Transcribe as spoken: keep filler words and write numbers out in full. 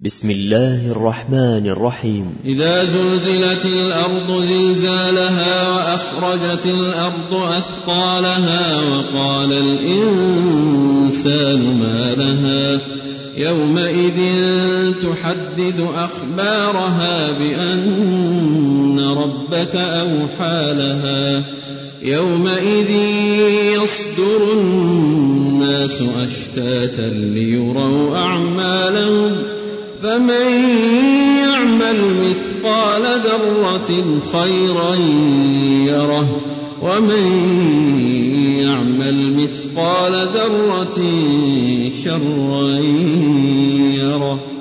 بسم الله الرحمن الرحيم. إذا زلزلت الأرض زلزالها وأخرجت الأرض أثقالها وقال الإنسان ما لها يومئذ تحدث أخبارها بأن ربك أوحى لها يومئذ يصدر الناس أشتاتا ليروا أعمالهم فمن يعمل مثقال ذرة خيرا يره ومن يعمل مثقال ذرة شرا يره.